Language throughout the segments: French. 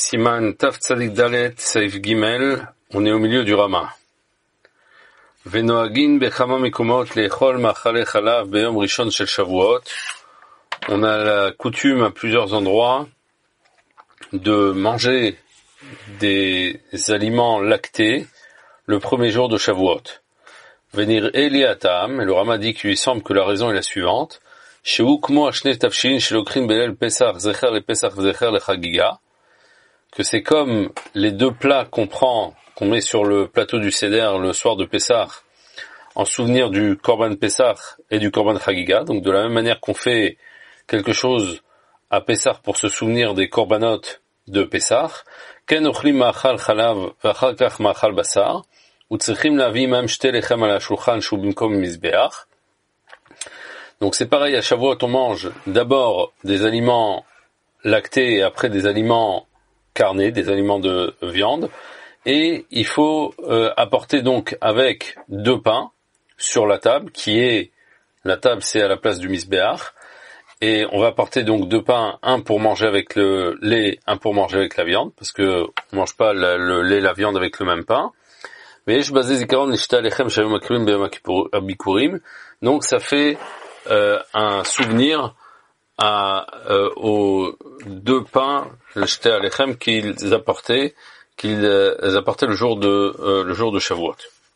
Siman Taf Tzadik Dalet Seif Gimel, on est au milieu du Rama. Venoagin bechama mikumot lechol machale chalav beyom rishon shel Shavuot. On a la coutume à plusieurs endroits de manger des aliments lactés le premier jour de Shavuot. Venir Eliatam, et le Rama dit qu'il lui semble que la raison est la suivante. Sheu kmo ashne tafshin shelokrin belel pesach zecher le pesach zecher le chagiga. Que c'est comme les deux plats qu'on met sur le plateau du Seder le soir de Pessah, en souvenir du Korban Pessah et du Korban Chagiga. Donc de la même manière qu'on fait quelque chose à Pessah pour se souvenir des Korbanot de Pessah, ken ochlim ma'achal chalav v'achar kach ma'achal basar, u'tzrichim lavi ma'am shte lechem ala shulchan shu bimkom mizbeach. Donc c'est pareil, à Shavuot on mange d'abord des aliments lactés et après des aliments carnés, des aliments de viande, et il faut apporter donc avec deux pains sur la table, la table c'est à la place du misbéach, et on va apporter donc deux pains, un pour manger avec le lait, un pour manger avec la viande, parce que on mange pas le lait et la viande avec le même pain. Donc ça fait un souvenir aux deux pains jetés à l'Echem qu'ils apportaient le jour de Shavuot.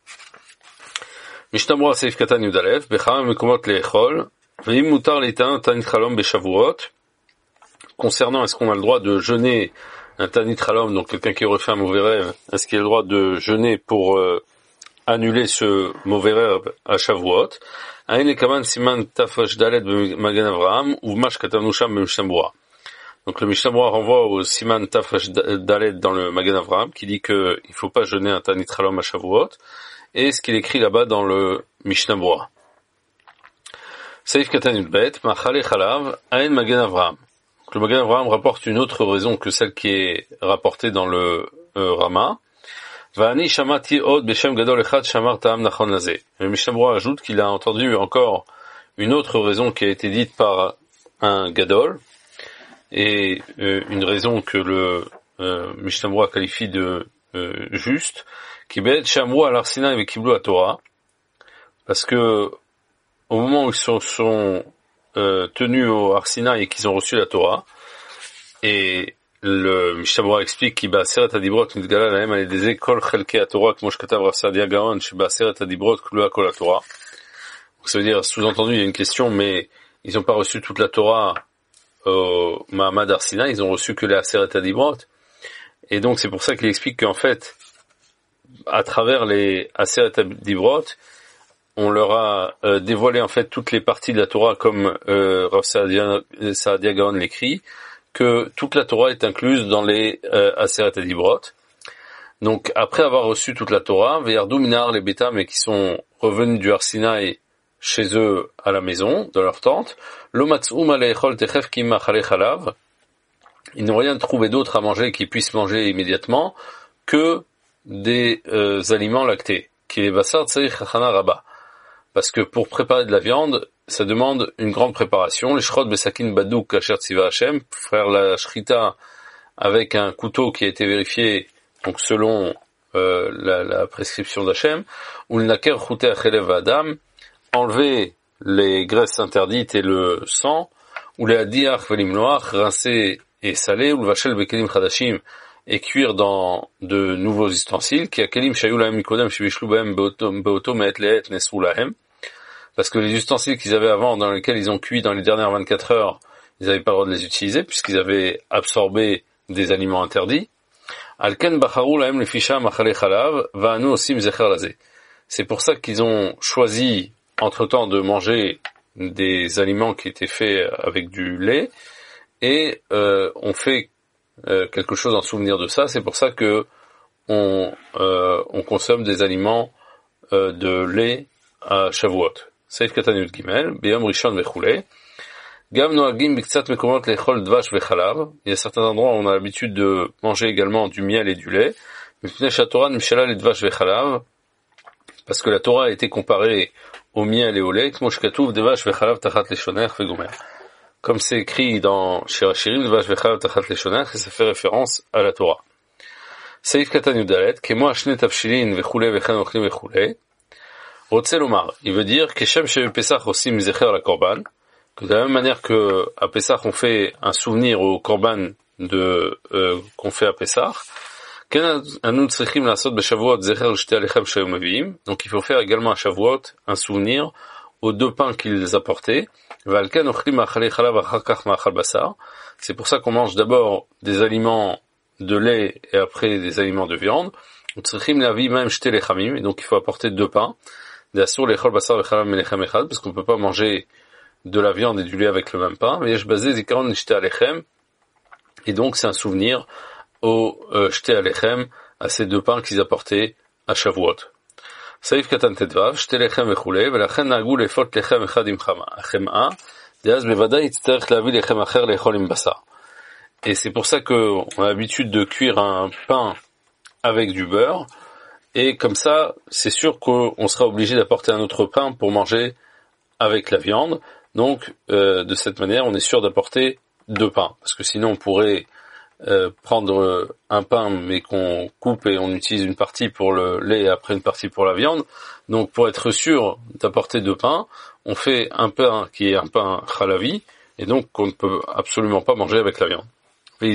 Mishnah Seif Katan Yudalev bechama mekomot leechol ve'im mutar leitan tanit chalom beshavuot. Concernant est-ce qu'on a le droit de jeûner un tanit chalom, donc quelqu'un qui aurait fait un mauvais rêve, est-ce qu'il a le droit de jeûner pour annuler ce mauvais rêve à Shavuot? Aïn lekaman siman tafresh dalet b'magen Avraham uvmash katanu sham b'Mishnah Berurah. Donc le Mishnah Berurah renvoie au siman tafresh dalet dans le Magen Avraham qui dit que il faut pas jeûner un tanit chalom à Shavuot, et ce qu'il écrit là-bas dans le Mishnah Berurah. Seif katan yudbet machale chalav aïn Magen Avraham. Donc le Magen Avraham rapporte une autre raison que celle qui est rapportée dans le Rama. Va'ani shamati od beshem gadol echad shamar ta'am nachon lazeh. Le Mishnah Berurah ajoute qu'il a entendu encore une autre raison qui a été dite par un gadol, et une raison que le Mishnah Berurah qualifie de juste, qui bet shamru al Har Sinai ve kiblu à Torah, parce que au moment où ils sont tenus au Har Sinai et qu'ils ont reçu la Torah, et le Mishnah Berurah explique qu'il ba'aseret hadibrot nitgala lahem al yedei kol chelkei haTorah kmo shekatav Rav Saadia Gaon sheba'aseret hadibrot klua kol haTorah. Donc ça veut dire, sous-entendu, il y a une question, mais ils n'ont pas reçu toute la Torah au Mahamad Har Sinai, ils ont reçu que les Aseret Hadibrot. Et donc c'est pour ça qu'il explique qu'en fait, à travers les Aseret Hadibrot, on leur a dévoilé en fait toutes les parties de la Torah, comme Rav Saadia Gaon l'écrit, que toute la Torah est incluse dans les Aseret Hadibrot. Donc après avoir reçu toute la Torah, Veyardu minar les Betam, et qui sont revenus du Har Sinai chez eux à la maison, dans leur tente, lo matzum alechol techef kim machale chalav, ils n'ont rien trouvé d'autre à manger qu'ils puissent manger immédiatement que des aliments lactés, qui est basar tzarich chachana rabba, parce que pour préparer de la viande, ça demande une grande préparation. Les shrot besakin badouk kasher tziva Hashem, faire la shrita avec un couteau qui a été vérifié, donc selon la prescription d'Hashem, ou le naker chute achelev adam, enlever les graisses interdites et le sang, ou les hadiach velimnoach, rincer et saler, ou le vachel bekelim chadashim, et cuire dans de nouveaux ustensiles, qui a kelim shayu lahem mikodem shebishlu behem beoto me'et le'et nesru lahem, parce que les ustensiles qu'ils avaient avant, dans lesquels ils ont cuit dans les dernières 24 heures, ils n'avaient pas le droit de les utiliser, puisqu'ils avaient absorbé des aliments interdits. Alken bacharu lahem lefisha machale chalav, va'anu osim zecher lazeh. C'est pour ça qu'ils ont choisi entre-temps de manger des aliments qui étaient faits avec du lait, et on fait quelque chose en souvenir de ça. C'est pour ça que on consomme des aliments de lait à Shavuot. Seif Katan Yud Gimel, Beyom Rishon vechulei. Gam noagim biktsat mekomot lechol dvash vechalav. Il y a certains endroits où on a l'habitude de manger également du miel et du lait. Mipnei shaTorah nimshala ledvash vechalav, parce que la Torah a été comparée au miel et au lait, kmo shekatuv devash vechalav tachat leshoner vegomer. comme c'est écrit dans Shir Hashirim, Dvash Vechalav Tachat Leshonach, et ça fait référence à la Torah. Seif Katan Yudalet, Kemo Ashne Tavshilin Vechule Vechen Ochlim Vechule, Rotze Lomar, il veut dire Keshem Shev Pesach Osim Zecher la Korban, que de la même manière que à Pesach on fait un souvenir au Korban qu'on fait à Pesach, donc il faut faire également à Shavuot un souvenir aux 2 pains qu'ils apportaient. C'est pour ça qu'on mange d'abord des aliments de lait et après des aliments de viande. Et donc il faut apporter 2 pains. Parce qu'on ne peut pas manger de la viande et du lait avec le même pain. Et donc c'est un souvenir au Shte Alechem, à ces 2 pains qu'ils apportaient à Shavuot. Saïf Katan Tedvav, Shte Lechem Vechule, Velachen Nagou Lefot Lechem Echad Im Chema, Deaz Bevada Yitzterech Lavi Lechem Acher Lechol Im Basar. Et c'est pour ça qu'on a l'habitude de cuire un pain avec du beurre, et comme ça, c'est sûr qu'on sera obligé d'apporter un autre pain pour manger avec la viande. Donc, de cette manière, on est sûr d'apporter 2 pains, parce que sinon on pourrait prendre un pain mais qu'on coupe et on utilise une partie pour le lait et après une partie pour la viande. Donc pour être sûr d'apporter 2 pains, on fait un pain qui est un pain chalavi et donc qu'on ne peut absolument pas manger avec la viande. Il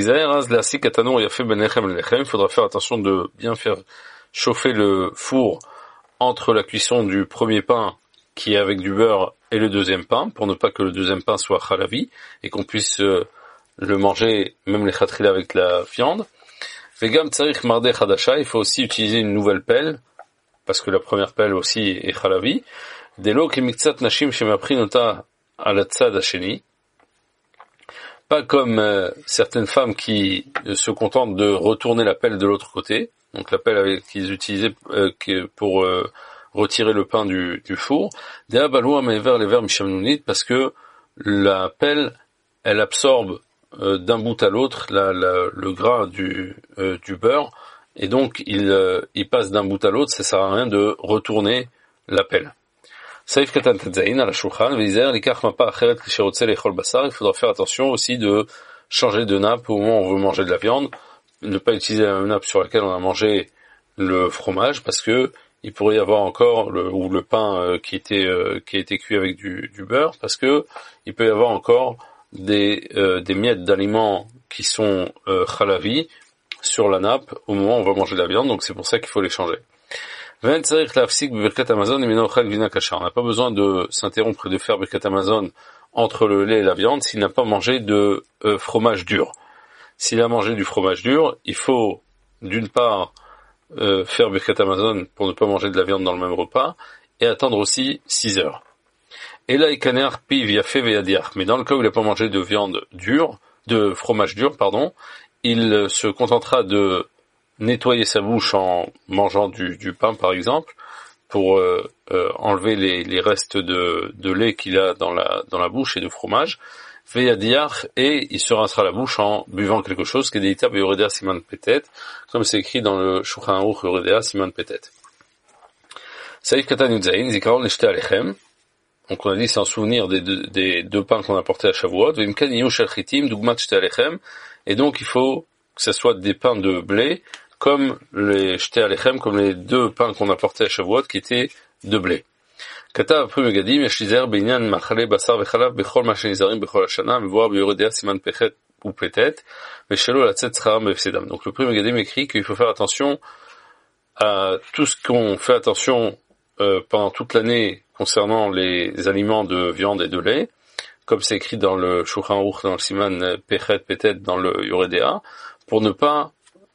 faudra faire attention de bien faire chauffer le four entre la cuisson du premier pain qui est avec du beurre et le deuxième pain pour ne pas que le deuxième pain soit chalavi et qu'on puisse le manger, même les khatrila avec la viande. Vegam tsarich marde chadasha, il faut aussi utiliser une nouvelle pelle, parce que la première pelle aussi est chalavi. Delo kemiktsat nashim shemaprinota ala tzad hasheni. Pas comme certaines femmes qui se contentent de retourner la pelle de l'autre côté, donc la pelle qu'ils utilisaient pour retirer le pain du four. Dea balua mever lever mishamnunit, parce que la pelle, elle absorbe d'un bout à l'autre le gras du beurre et donc il passe d'un bout à l'autre, ça sert à rien de retourner la pelle. Saif Katan Tetzain à la Shulchan, Vizer, Likach Mapa Acheret Kishirotze Lechol Basar, il faudra faire attention aussi de changer de nappe au moment où on veut manger de la viande, ne pas utiliser la même nappe sur laquelle on a mangé le fromage, parce que il pourrait y avoir encore le pain qui a été cuit avec du beurre, parce que il peut y avoir encore des miettes d'aliments qui sont chalavi sur la nappe au moment où on va manger de la viande, donc c'est pour ça qu'il faut les changer. On n'a pas besoin de s'interrompre et de faire Birkat Hamazon entre le lait et la viande s'il n'a pas mangé de fromage dur. S'il a mangé du fromage dur, il faut d'une part faire Birkat Hamazon pour ne pas manger de la viande dans le même repas et attendre aussi 6 heures. Et là, ikaner piv yafé veyadiach. Mais dans le cas où il n'a pas mangé de fromage dur, il se contentera de nettoyer sa bouche en mangeant du pain, par exemple, pour enlever les restes de lait qu'il a dans la bouche et de fromage. Veyadiach, et il se rincera la bouche en buvant quelque chose, kedeita beyoredea siman petet, comme c'est écrit dans le Shulchan Aruch yoredea siman petet. Saïf katan yudzayin, zikaron leshte alechem. Donc on a dit c'est un souvenir des 2 pains qu'on a portés à Shavuot. Et donc il faut que ce soit des pains de blé, comme les Shte Alechem, comme les 2 pains qu'on a portés à Shavuot qui étaient de blé. Katav Pri Megadim Yeshlizer Binyan Machale Basar Vechalav Bechol Ma Shenizarim Bechol Hashana Mevoar Beyoredea Siman Pechet ou Petet Veshelo Latzet Scharam Befsedam. Donc le Pri Megadim écrit qu'il faut faire attention à tout ce qu'on fait attention pendant toute l'année concernant les aliments de viande et de lait, comme c'est écrit dans le Shulchan Aruch, dans le Siman Pechet Petet, dans le Yoredea, pour ne pas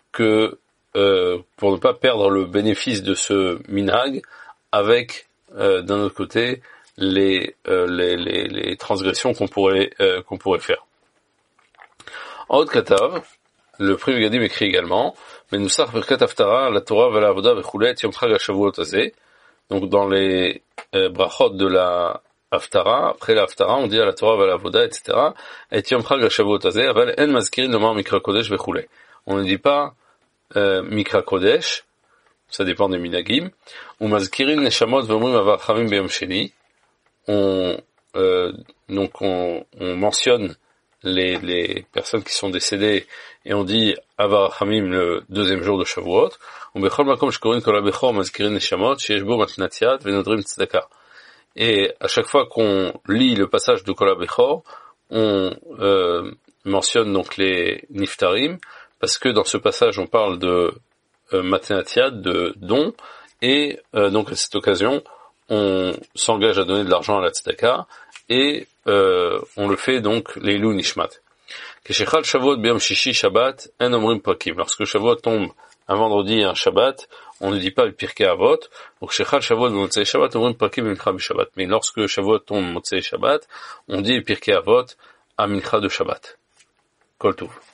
perdre le bénéfice de ce minhag avec d'un autre côté les transgressions qu'on pourrait faire. En haut de Katav, le Pri Megadim écrit également Menusach Birkat Haftara la Torah v'la Avoda v'choulet Yom Chag HaShavuot hazeh. Donc dans les brachot de la Haftara, après la Haftara, on dit à la Torah v'la Avoda, etc. Et Yom Chag HaShavuot hazeh, aval en mazkirin lomar Mikra Kodesh v'choulet. On ne dit pas Mikra Kodesh, ça dépend des minagim. Ou mazkirin neshamot v'omrim avar chavim b'yom sheni. On donc on mentionne les personnes qui sont décédées et on dit Ava Rachamim le deuxième jour de Shavuot. Et à chaque fois qu'on lit le passage de Kol HaBechor, on mentionne donc les Niftarim, parce que dans ce passage on parle de Matenat, de don, et donc à cette occasion on s'engage à donner de l'argent à la tzedaka, et on le fait donc Leilou Nishmat. Keshechal Shavuot B'Yom Shishi Shabbat En Omrim Prakim. Lorsque Shavuot tombe un vendredi et un Shabbat, on ne dit pas le Pirkei Avot. Donc Keshechal Shavuot B'Motzei Shabbat Omrim Prakim Mincha B'Shabbat. Mais lorsque Shavuot tombe Motzei Shabbat, on dit le Pirkei Avot à Mincha de Shabbat. Kol Tov.